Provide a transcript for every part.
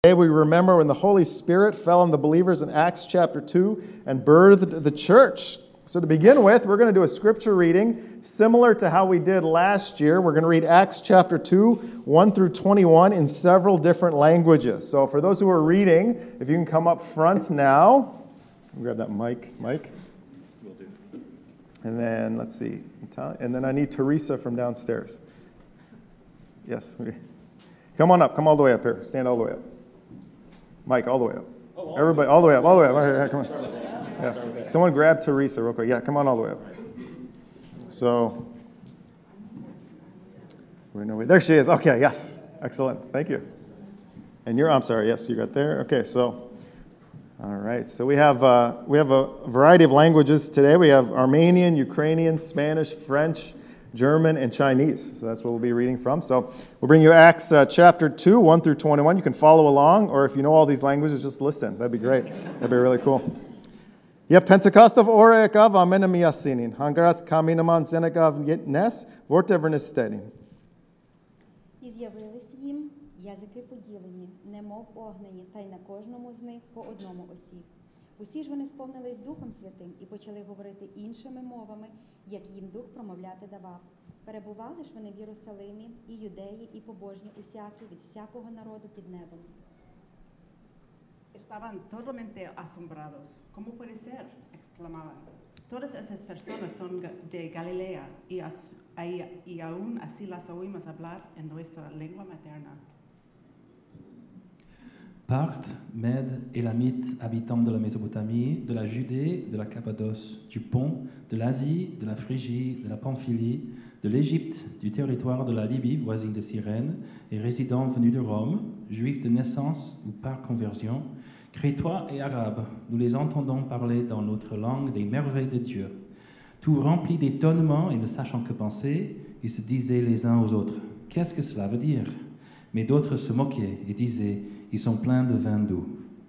Today we remember when the Holy Spirit fell on the believers in Acts chapter 2 and birthed the church. So to begin with, we're going to do a scripture reading similar to how we did last year. We're going to read Acts chapter 2, 1 through 21 in several different languages. So for those who are reading, if you can come up front now. Grab that mic. Will do. And then, let's see. And then I need Teresa from downstairs. Yes. Okay. Come on up. Come all the way up here. Stand all the way up. Mike, all the way up. Everybody, all the way up. Here, come on. Yeah. Someone grab Teresa real quick. Yeah, come on all the way up. So, there she is. Okay, yes. Excellent. Thank you. And I'm sorry, yes, you got there. Okay, so, all right. So we have a variety of languages today. We have Armenian, Ukrainian, Spanish, French, German, and Chinese. So that's what we'll be reading from. So we'll bring you Acts chapter 2, 1 through 21. You can follow along, or if you know all these languages, just listen. That'd be great. That'd be really cool. Yep, Pentecostov orekav amenem yasinin. Hangaras kaminaman zenekav nes vortevernisterin. І з'явились їм язики поділені, немов огнені, та й на кожному з них по одному осів. Усі ж вони сповнились Духом Святим і почали говорити іншими мовами, як їм Дух промовляти давав. Перебували ж вони в Єрусалимі, і юдеї, і побожні усякі, від всякого народу під небом. Estaban totalmente asombrados. ¿Cómo puede ser? Exclamaban. Todas esas personas son de Galilea y aún así las oímos hablar en nuestra lengua materna. Parthes, Mèdes, Élamites, habitants de la Mésopotamie, de la Judée, de la Cappadoce, du Pont, de l'Asie, de la Phrygie, de la Pamphylie, de l'Égypte, du territoire de la Libye, voisine de Cyrène, et résidents venus de Rome, juifs de naissance ou par conversion, Crétois et Arabes, nous les entendons parler dans notre langue des merveilles de Dieu. Tout remplis d'étonnement et ne sachant que penser, ils se disaient les uns aux autres, « Qu'est-ce que cela veut dire ?» Mais d'autres se moquaient et disaient, ils sont pleins de vin doux.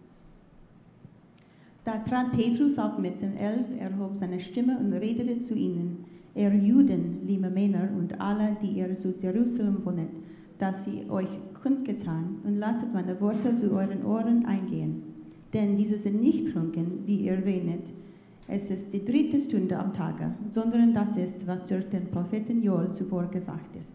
Da trat Petrus auf mit den 11, erhob seine Stimme und redete zu ihnen, ihr Juden, liebe Männer und alle, die ihr zu Jerusalem wohnet, dass sie euch kundgetan und lasset meine Worte zu euren Ohren eingehen. Denn diese sind nicht trunken, wie ihr wähnet. Es ist die 3. Stunde am Tage, sondern das ist, was durch den Propheten Joel zuvor gesagt ist.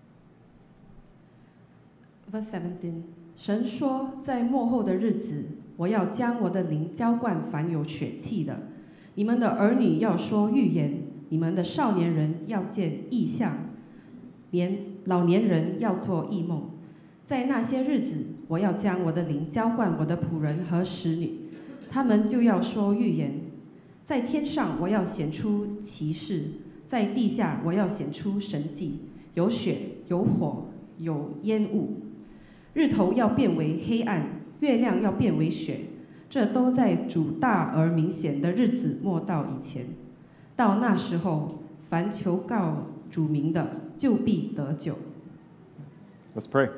Verse 17. 神说，在末后的日子，我要将我的灵浇灌凡有血气的。你们的儿女要说预言，你们的少年人要见异象，老年人要做异梦。在那些日子，我要将我的灵浇灌我的仆人和使女，他们就要说预言。在天上，我要显出奇事；在地下，我要显出神迹。有血，有火，有烟雾。日头要变为黑暗，月亮要变为血，这都在主大而明显的日子末到以前。到那时候，凡求告主名的，就必得救。 Let's pray.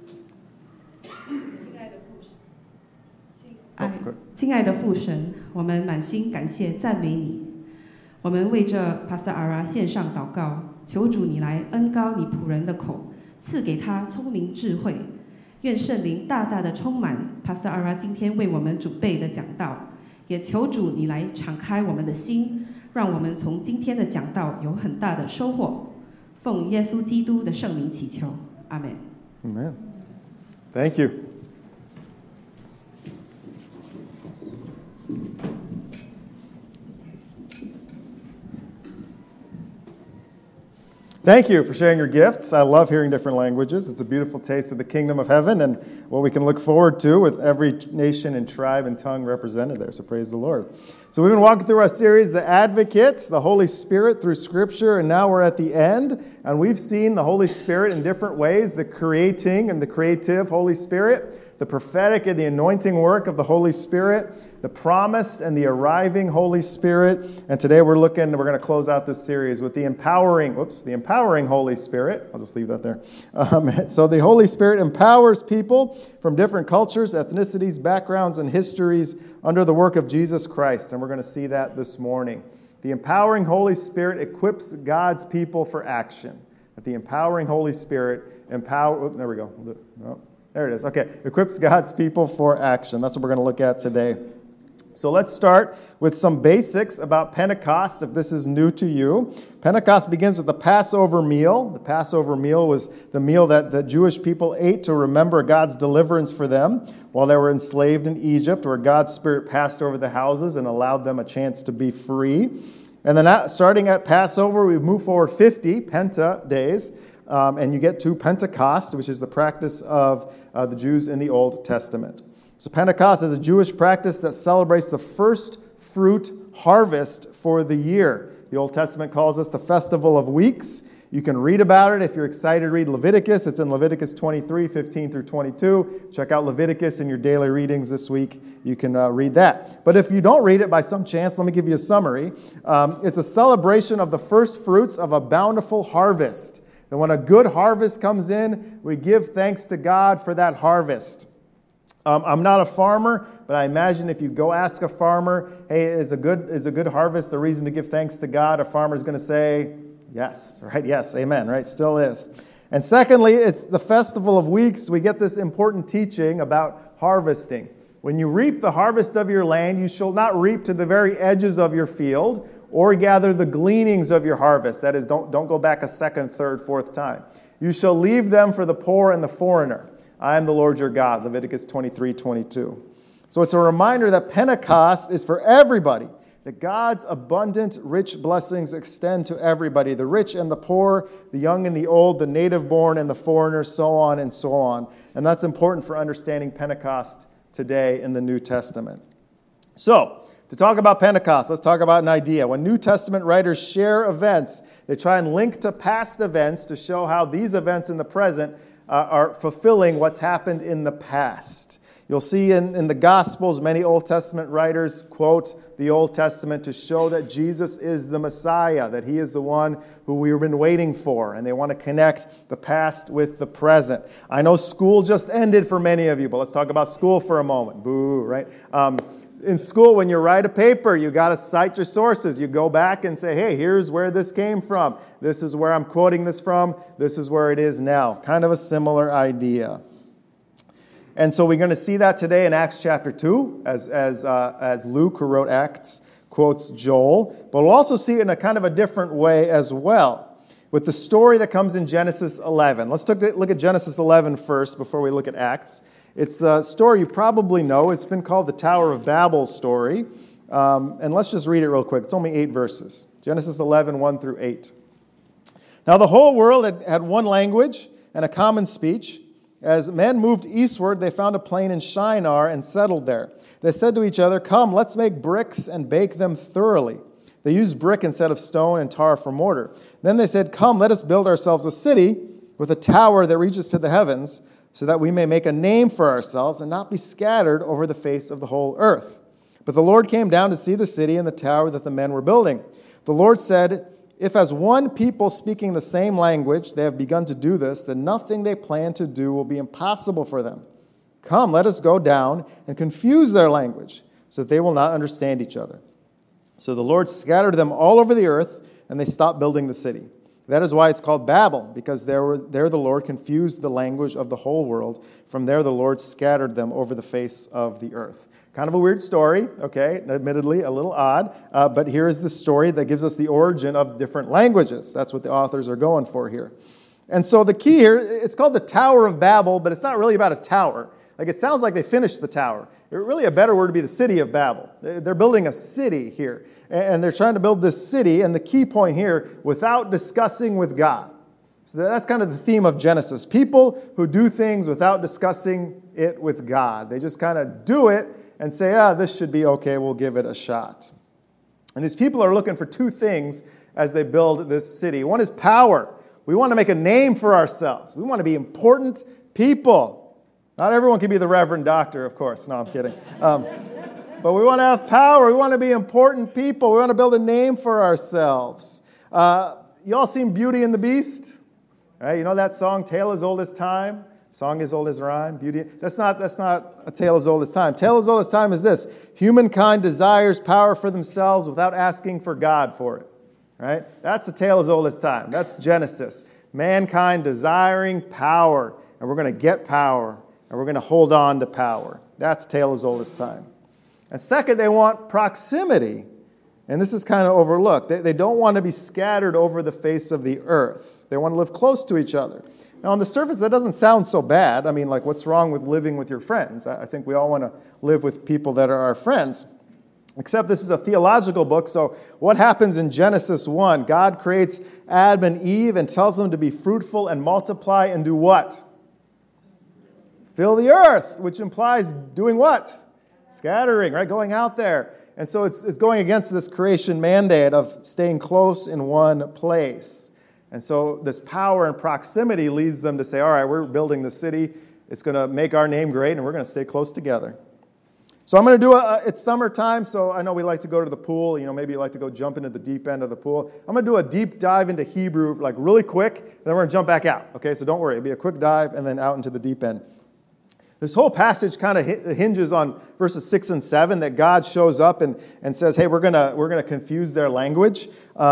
亲爱的父神，我们满心感谢赞美你。我们为这帕斯阿拉献上祷告，求主你来恩膏你仆人的口，赐给他聪明智慧。愿圣灵大大的充满帕斯阿拉今天为我们准备的讲道，也求主你来敞开我们的心，让我们从今天的讲道有很大的收获。奉耶稣基督的圣名祈求，阿们。 Amen. Thank you. Thank you for sharing your gifts. I love hearing different languages. It's a beautiful taste of the kingdom of heaven and what we can look forward to with every nation and tribe and tongue represented there. So praise the Lord. So we've been walking through our series, The Advocate, the Holy Spirit through Scripture, and now we're at the end, and we've seen the Holy Spirit in different ways, the creating and the creative Holy Spirit, the prophetic and the anointing work of the Holy Spirit, the promised and the arriving Holy Spirit. And today we're going to close out this series with the empowering Holy Spirit. I'll just leave that there. So the Holy Spirit empowers people from different cultures, ethnicities, backgrounds, and histories under the work of Jesus Christ. And we're going to see that this morning. The empowering Holy Spirit equips God's people for action. That the empowering Holy Spirit there we go. There it is. Okay, equips God's people for action. That's what we're going to look at today. So let's start with some basics about Pentecost, if this is new to you. Pentecost begins with the Passover meal. The Passover meal was the meal that the Jewish people ate to remember God's deliverance for them while they were enslaved in Egypt, where God's Spirit passed over the houses and allowed them a chance to be free. And then starting at Passover, we move forward 50 Penta days, and you get to Pentecost, which is the practice of the Jews in the Old Testament. So Pentecost is a Jewish practice that celebrates the first fruit harvest for the year. The Old Testament calls this the Festival of Weeks. You can read about it if you're excited to read Leviticus. It's in Leviticus 23, 15 through 22. Check out Leviticus in your daily readings this week. You can read that. But if you don't read it by some chance, let me give you a summary. It's a celebration of the first fruits of a bountiful harvest. And when a good harvest comes in, we give thanks to God for that harvest. I'm not a farmer, but I imagine if you go ask a farmer, hey, is a good harvest a reason to give thanks to God? A farmer's going to say, yes, right? Yes, amen, right? Still is. And secondly, it's the Festival of Weeks. We get this important teaching about harvesting. When you reap the harvest of your land, you shall not reap to the very edges of your field or gather the gleanings of your harvest. That is, don't go back a second, third, fourth time. You shall leave them for the poor and the foreigner. I am the Lord your God, Leviticus 23:22. So it's a reminder that Pentecost is for everybody, that God's abundant, rich blessings extend to everybody, the rich and the poor, the young and the old, the native-born and the foreigner, so on and so on. And that's important for understanding Pentecost today in the New Testament. So, to talk about Pentecost, let's talk about an idea. When New Testament writers share events, they try and link to past events to show how these events in the present are fulfilling what's happened in the past. You'll see in the Gospels, many Old Testament writers quote the Old Testament to show that Jesus is the Messiah, that he is the one who we've been waiting for, and they want to connect the past with the present. I know school just ended for many of you, but let's talk about school for a moment. Boo, right? In school, when you write a paper, you got to cite your sources. You go back and say, hey, here's where this came from. This is where I'm quoting this from. This is where it is now. Kind of a similar idea. And so we're going to see that today in Acts chapter 2, as Luke, who wrote Acts, quotes Joel. But we'll also see it in a kind of a different way as well, with the story that comes in Genesis 11. Let's look at Genesis 11 first before we look at Acts. It's a story you probably know. It's been called the Tower of Babel story. And let's just read it real quick. It's only 8 verses. Genesis 11, 1 through 8. Now the whole world had one language and a common speech. As men moved eastward, they found a plain in Shinar and settled there. They said to each other, come, let's make bricks and bake them thoroughly. They used brick instead of stone and tar for mortar. Then they said, come, let us build ourselves a city with a tower that reaches to the heavens, so that we may make a name for ourselves and not be scattered over the face of the whole earth. But the Lord came down to see the city and the tower that the men were building. The Lord said, if as one people speaking the same language they have begun to do this, then nothing they plan to do will be impossible for them. Come, let us go down and confuse their language, so that they will not understand each other. So the Lord scattered them all over the earth, and they stopped building the city. That is why it's called Babel, because there the Lord confused the language of the whole world. From there the Lord scattered them over the face of the earth. Kind of a weird story, okay, admittedly a little odd, but here is the story that gives us the origin of different languages. That's what the authors are going for here. And so the key here, it's called the Tower of Babel, but it's not really about a tower. Like, it sounds like they finished the tower. Really, a better word would be the city of Babel. They're building a city here, and they're trying to build this city, and the key point here, without discussing with God. So that's kind of the theme of Genesis. People who do things without discussing it with God. They just kind of do it and say, this should be okay, we'll give it a shot. And these people are looking for 2 things as they build this city. One is power. We want to make a name for ourselves. We want to be important people. Not everyone can be the Reverend Doctor, of course. No, I'm kidding. But we want to have power. We want to be important people. We want to build a name for ourselves. You all seen Beauty and the Beast? Right? You know that song, Tale as Old as Time? Song as old as rhyme. Beauty. That's not a tale as old as time. Tale as old as time is this. Humankind desires power for themselves without asking for God for it. Right? That's a tale as old as time. That's Genesis. Mankind desiring power. And we're going to get power. and we're going to hold on to power. That's tale as old as time. And second, they want proximity. And this is kind of overlooked. They don't want to be scattered over the face of the earth. They want to live close to each other. Now, on the surface, that doesn't sound so bad. I mean, like, what's wrong with living with your friends? I think we all want to live with people that are our friends. Except this is a theological book, so what happens in Genesis 1? God creates Adam and Eve and tells them to be fruitful and multiply and do what? Fill the earth, which implies doing what? Scattering, right? Going out there. And so it's going against this creation mandate of staying close in one place. And so this power and proximity leads them to say, all right, we're building the city. It's going to make our name great, and we're going to stay close together. So I'm going to do it's summertime, so I know we like to go to the pool. You know, maybe you like to go jump into the deep end of the pool. I'm going to do a deep dive into Hebrew, like really quick, then we're going to jump back out. Okay, so don't worry. It'll be a quick dive and then out into the deep end. This whole passage kind of hinges on verses 6 and 7, that God shows up and says, hey, we're gonna confuse their language.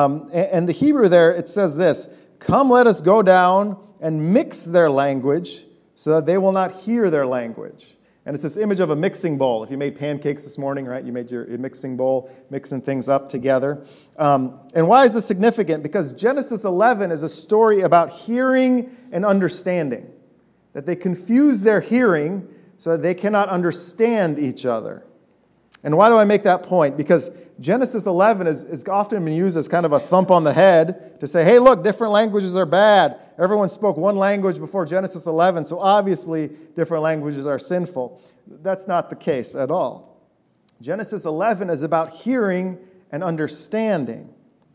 And the Hebrew there, it says this, come, let us go down and mix their language so that they will not hear their language. And it's this image of a mixing bowl. If you made pancakes this morning, right, you made your mixing bowl, mixing things up together. And why is this significant? Because Genesis 11 is a story about hearing and understanding. That they confuse their hearing so that they cannot understand each other. And why do I make that point? Because Genesis 11 is often been used as kind of a thump on the head to say, hey, look, different languages are bad. Everyone spoke one language before Genesis 11, so obviously different languages are sinful. That's not the case at all. Genesis 11 is about hearing and understanding.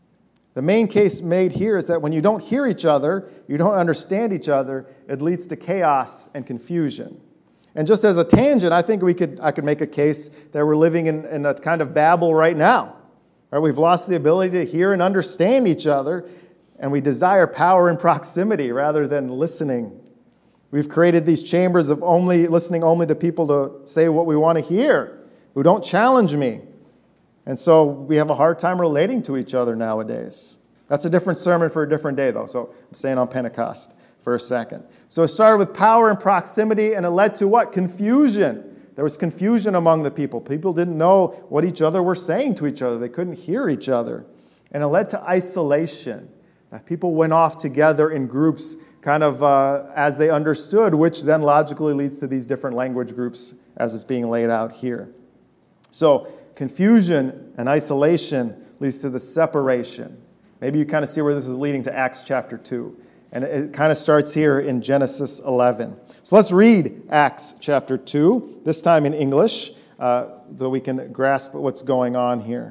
The main case made here is that when you don't hear each other, you don't understand each other, it leads to chaos and confusion. And just as a tangent, I think I could make a case that we're living in a kind of Babel right now. Right? We've lost the ability to hear and understand each other, and we desire power and proximity rather than listening. We've created these chambers of listening only to people to say what we want to hear, who don't challenge me. And so we have a hard time relating to each other nowadays. That's a different sermon for a different day, though, so I'm staying on Pentecost for a second. So it started with power and proximity, and it led to what? Confusion. There was confusion among the people. People didn't know what each other were saying to each other. They couldn't hear each other. And it led to isolation. People went off together in groups kind of as they understood, which then logically leads to these different language groups as it's being laid out here. So confusion and isolation leads to the separation. Maybe you kind of see where this is leading to Acts chapter 2. And it kind of starts here in Genesis 11. So let's read Acts chapter 2, this time in English, though we can grasp what's going on here.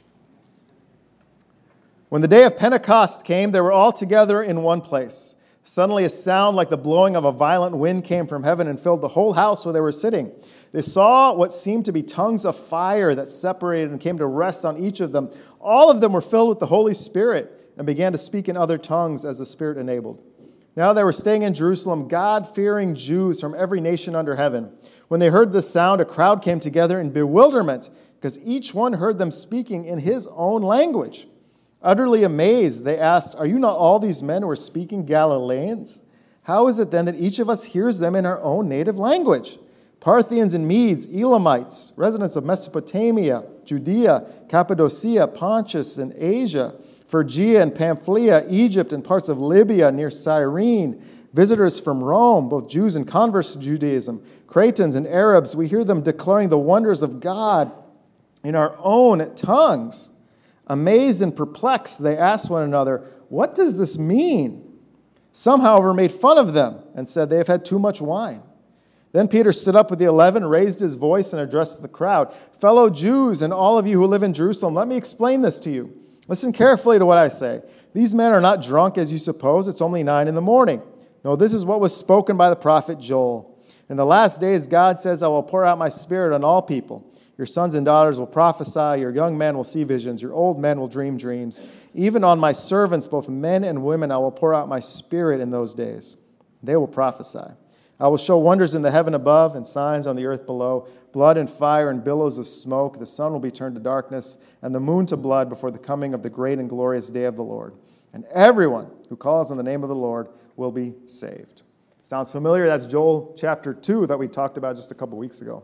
When the day of Pentecost came, they were all together in one place. Suddenly a sound like the blowing of a violent wind came from heaven and filled the whole house where they were sitting. They saw what seemed to be tongues of fire that separated and came to rest on each of them. All of them were filled with the Holy Spirit and began to speak in other tongues as the Spirit enabled. Now they were staying in Jerusalem, God-fearing Jews from every nation under heaven. When they heard the sound, a crowd came together in bewilderment because each one heard them speaking in his own language. Utterly amazed, they asked, "Are you not all these men who are speaking Galileans? How is it then that each of us hears them in our own native language? Parthians and Medes, Elamites, residents of Mesopotamia, Judea, Cappadocia, Pontus and Asia, Phrygia and Pamphylia, Egypt and parts of Libya near Cyrene, visitors from Rome, both Jews and converts to Judaism, Cretans and Arabs, we hear them declaring the wonders of God in our own tongues." Amazed and perplexed, they asked one another, "What does this mean?" Some, however, made fun of them and said, "They have had too much wine." Then Peter stood up with the 11, raised his voice, and addressed the crowd. "Fellow Jews and all of you who live in Jerusalem, let me explain this to you. Listen carefully to what I say. These men are not drunk as you suppose. It's only 9 a.m. No, this is what was spoken by the prophet Joel. In the last days, God says, I will pour out my spirit on all people. Your sons and daughters will prophesy. Your young men will see visions. Your old men will dream dreams. Even on my servants, both men and women, I will pour out my spirit in those days. They will prophesy. I will show wonders in the heaven above and signs on the earth below, blood and fire and billows of smoke. The sun will be turned to darkness and the moon to blood before the coming of the great and glorious day of the Lord. And everyone who calls on the name of the Lord will be saved. Sounds familiar? That's Joel chapter 2 that we talked about just a couple weeks ago.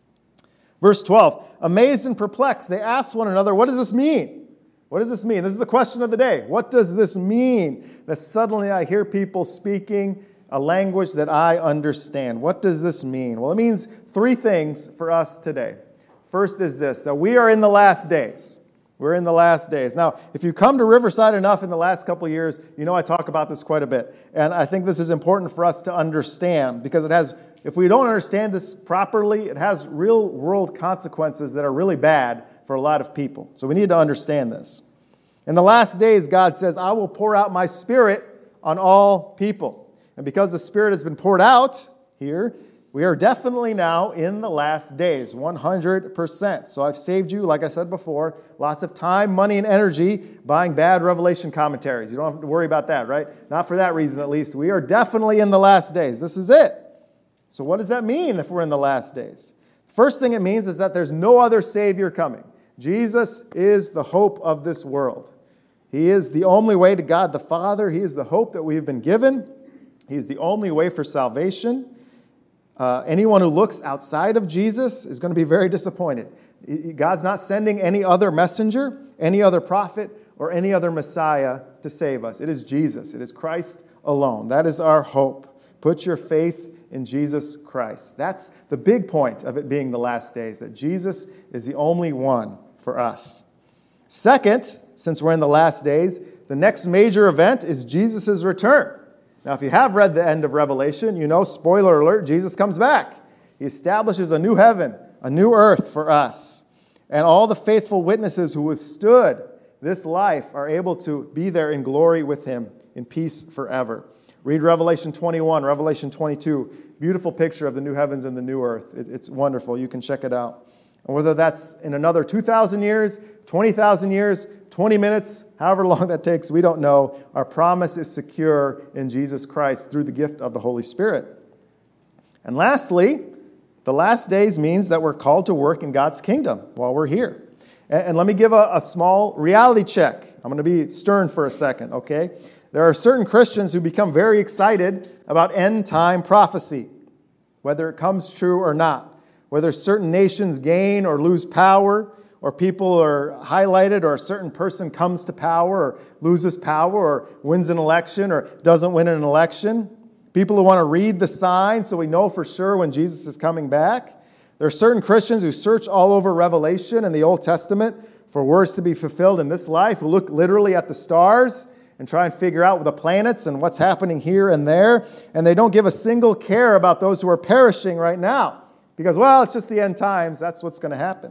Verse 12, amazed and perplexed, they asked one another, what does this mean? What does this mean? This is the question of the day. What does this mean that suddenly I hear people speaking a language that I understand? What does this mean? Well, it means three things for us today. First is this, that we are in the last days. We're in the last days. Now, if you come to Riverside enough in the last couple of years, you know I talk about this quite a bit. And I think this is important for us to understand because it has, if we don't understand this properly, it has real world consequences that are really bad for a lot of people. So we need to understand this. In the last days, God says, I will pour out my Spirit on all people. And because the Spirit has been poured out here, we are definitely now in the last days, 100%. So I've saved you, like I said before, lots of time, money, and energy buying bad Revelation commentaries. You don't have to worry about that, right? Not for that reason, at least. We are definitely in the last days. This is it. So what does that mean if we're in the last days? First thing it means is that there's no other Savior coming. Jesus is the hope of this world. He is the only way to God the Father. He is the hope that we have been given. He is the only way for salvation. Anyone who looks outside of Jesus is going to be very disappointed. God's not sending any other messenger, any other prophet, or any other Messiah to save us. It is Jesus. It is Christ alone. That is our hope. Put your faith in Jesus Christ. That's the big point of it being the last days, that Jesus is the only one for us. Second, since we're in the last days, the next major event is Jesus' return. Now, if you have read the end of Revelation, you know, spoiler alert, Jesus comes back. He establishes a new heaven, a new earth for us. And all the faithful witnesses who withstood this life are able to be there in glory with him in peace forever. Read Revelation 21, Revelation 22. Beautiful picture of the new heavens and the new earth. It's wonderful. You can check it out. And whether that's in another 2,000 years, 20,000 years, 20 minutes, however long that takes, we don't know. Our promise is secure in Jesus Christ through the gift of the Holy Spirit. And lastly, the last days means that we're called to work in God's kingdom while we're here. And let me give a small reality check. I'm going to be stern for a second, okay? There are certain Christians who become very excited about end-time prophecy, whether it comes true or not. Whether certain nations gain or lose power, or people are highlighted, or a certain person comes to power, or loses power, or wins an election, or doesn't win an election. People who want to read the signs so we know for sure when Jesus is coming back. There are certain Christians who search all over Revelation and the Old Testament for words to be fulfilled in this life, who look literally at the stars and try and figure out the planets and what's happening here and there, and they don't give a single care about those who are perishing right now. Because, well, it's just the end times. That's what's going to happen.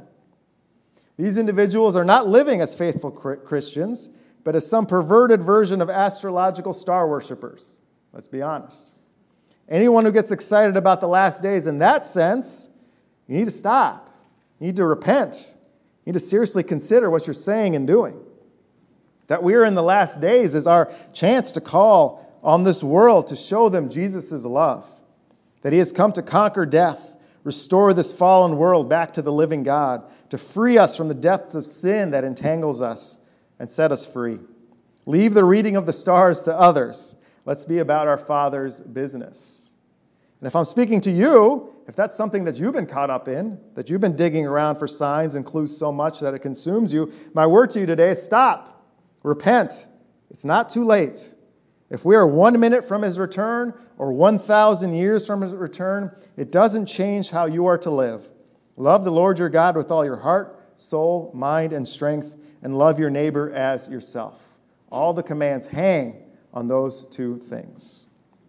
These individuals are not living as faithful Christians, but as some perverted version of astrological star worshipers. Let's be honest. Anyone who gets excited about the last days in that sense, you need to stop. You need to repent. You need to seriously consider what you're saying and doing. That we are in the last days is our chance to call on this world to show them Jesus' love. That he has come to conquer death, restore this fallen world back to the living God, to free us from the depth of sin that entangles us and set us free. Leave the reading of the stars to others. Let's be about our Father's business. And if I'm speaking to you, if that's something that you've been caught up in, that you've been digging around for signs and clues so much that it consumes you, my word to you today is stop. Repent. It's not too late. If we are 1 minute from his return or 1,000 years from his return, it doesn't change how you are to live. Love the Lord your God with all your heart, soul, mind, and strength, and love your neighbor as yourself. All the commands hang on those two things.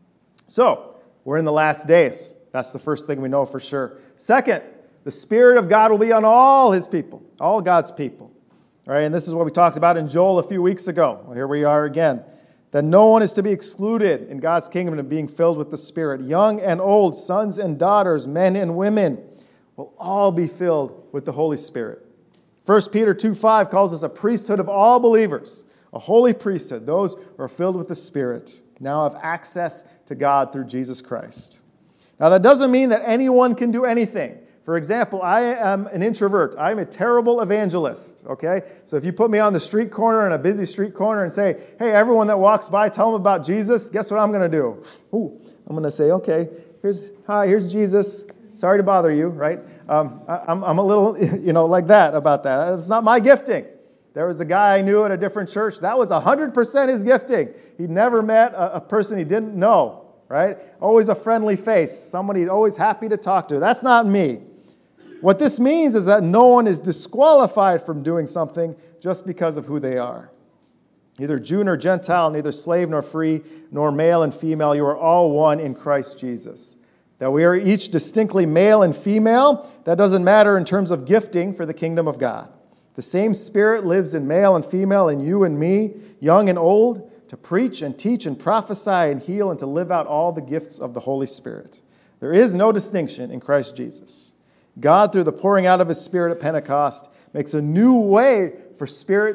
So, we're in the last days. That's the first thing we know for sure. Second, the Spirit of God will be on all his people, all God's people. All right, and this is what we talked about in Joel a few weeks ago. Well, here we are again. That no one is to be excluded in God's kingdom of being filled with the Spirit. Young and old, sons and daughters, men and women will all be filled with the Holy Spirit. 1 Peter 2:5 calls us a priesthood of all believers, a holy priesthood, those who are filled with the Spirit, now have access to God through Jesus Christ. Now that doesn't mean that anyone can do anything. For example, I am an introvert. I'm a terrible evangelist, okay? So if you put me on the street corner, in a busy street corner, and say, hey, everyone that walks by, tell them about Jesus, guess what I'm going to do? Ooh, I'm going to say, okay, here's Jesus. Sorry to bother you, right? I'm a little, like that about that. It's not my gifting. There was a guy I knew at a different church. That was 100% his gifting. He'd never met a person he didn't know, right? Always a friendly face, somebody always happy to talk to. That's not me. What this means is that no one is disqualified from doing something just because of who they are. Neither Jew nor Gentile, neither slave nor free, nor male and female, you are all one in Christ Jesus. That we are each distinctly male and female, that doesn't matter in terms of gifting for the kingdom of God. The same Spirit lives in male and female, in you and me, young and old, to preach and teach and prophesy and heal and to live out all the gifts of the Holy Spirit. There is no distinction in Christ Jesus. God, through the pouring out of His Spirit at Pentecost, makes a new way for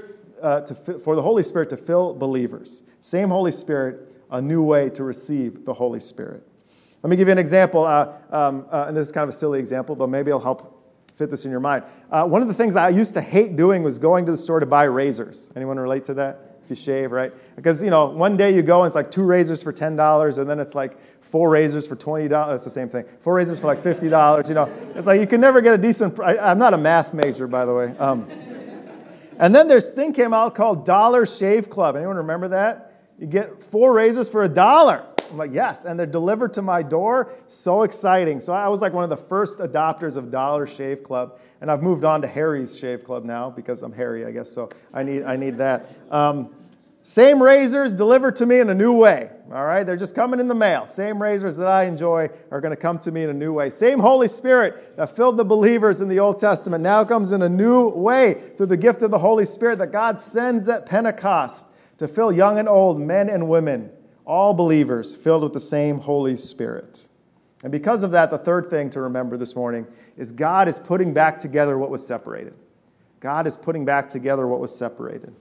the Holy Spirit to fill believers. Same Holy Spirit, a new way to receive the Holy Spirit. Let me give you an example, and this is kind of a silly example, but maybe it'll help fit this in your mind. One of the things I used to hate doing was going to the store to buy razors. Anyone relate to that? If you shave, right? Because, one day you go and it's like 2 razors for $10, and then it's like 4 razors for $20. It's the same thing. 4 razors for like $50. It's like you can never get a decent price. I'm not a math major, by the way. And then this thing came out called Dollar Shave Club. Anyone remember that? You get 4 razors for $1. I'm like, yes, and they're delivered to my door. So exciting. So I was like one of the first adopters of Dollar Shave Club, and I've moved on to Harry's Shave Club now because I'm hairy, I guess, so I need that. Same razors delivered to me in a new way, all right? They're just coming in the mail. Same razors that I enjoy are going to come to me in a new way. Same Holy Spirit that filled the believers in the Old Testament now comes in a new way through the gift of the Holy Spirit that God sends at Pentecost to fill young and old, men and women, all believers filled with the same Holy Spirit. And because of that, the third thing to remember this morning is God is putting back together what was separated. God is putting back together what was separated.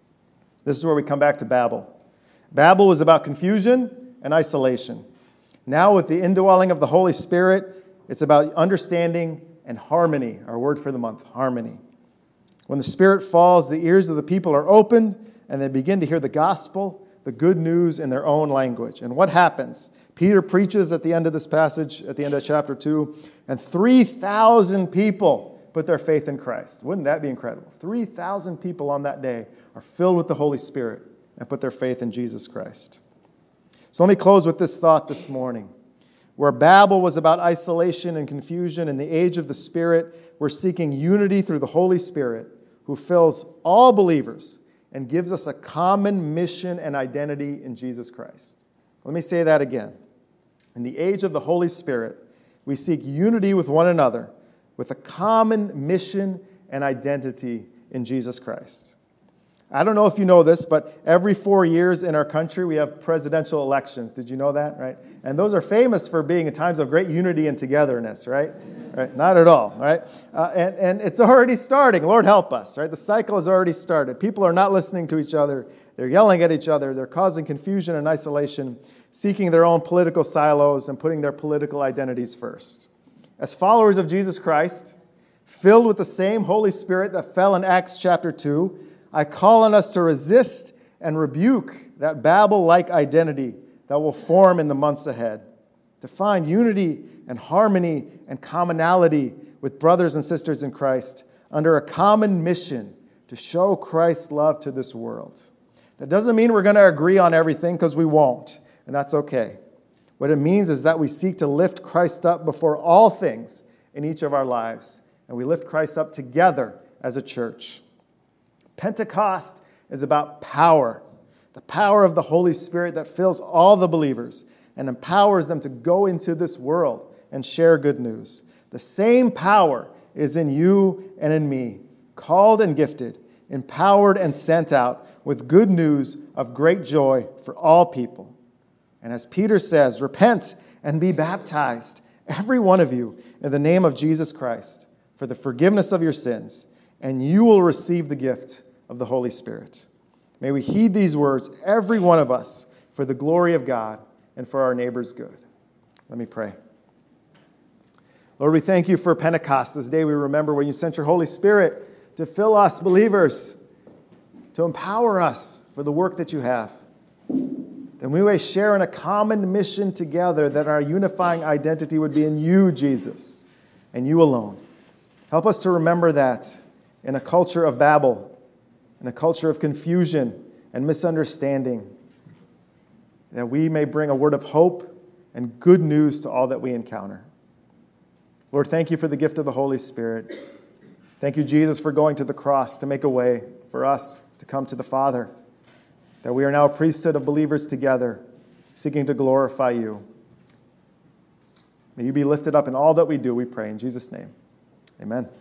This is where we come back to Babel. Babel was about confusion and isolation. Now with the indwelling of the Holy Spirit, it's about understanding and harmony, our word for the month, harmony. When the Spirit falls, the ears of the people are opened and they begin to hear the gospel, the good news in their own language. And what happens? Peter preaches at the end of this passage, at the end of chapter 2, and 3,000 people put their faith in Christ. Wouldn't that be incredible? 3,000 people on that day are filled with the Holy Spirit and put their faith in Jesus Christ. So let me close with this thought this morning. Where Babel was about isolation and confusion, in the age of the Spirit, we're seeking unity through the Holy Spirit, who fills all believers and gives us a common mission and identity in Jesus Christ. Let me say that again. In the age of the Holy Spirit, we seek unity with one another with a common mission and identity in Jesus Christ. I don't know if you know this, but every 4 years in our country, we have presidential elections. Did you know that, right? And those are famous for being times of great unity and togetherness, right? Right? Not at all, right? And it's already starting. Lord help us, right? The cycle has already started. People are not listening to each other. They're yelling at each other. They're causing confusion and isolation, seeking their own political silos and putting their political identities first. As followers of Jesus Christ, filled with the same Holy Spirit that fell in Acts chapter 2, I call on us to resist and rebuke that Babel-like identity that will form in the months ahead, to find unity and harmony and commonality with brothers and sisters in Christ under a common mission to show Christ's love to this world. That doesn't mean we're going to agree on everything, because we won't, and that's okay. What it means is that we seek to lift Christ up before all things in each of our lives, and we lift Christ up together as a church. Pentecost is about power, the power of the Holy Spirit that fills all the believers and empowers them to go into this world and share good news. The same power is in you and in me, called and gifted, empowered and sent out with good news of great joy for all people. And as Peter says, repent and be baptized, every one of you, in the name of Jesus Christ, for the forgiveness of your sins, and you will receive the gift of the Holy Spirit. May we heed these words, every one of us, for the glory of God and for our neighbor's good. Let me pray. Lord, we thank you for Pentecost, this day we remember when you sent your Holy Spirit to fill us believers, to empower us for the work that you have. And we may share in a common mission together, that our unifying identity would be in you, Jesus, and you alone. Help us to remember that in a culture of Babel, in a culture of confusion and misunderstanding, that we may bring a word of hope and good news to all that we encounter. Lord, thank you for the gift of the Holy Spirit. Thank you, Jesus, for going to the cross to make a way for us to come to the Father, that we are now a priesthood of believers together, seeking to glorify you. May you be lifted up in all that we do, we pray in Jesus' name. Amen.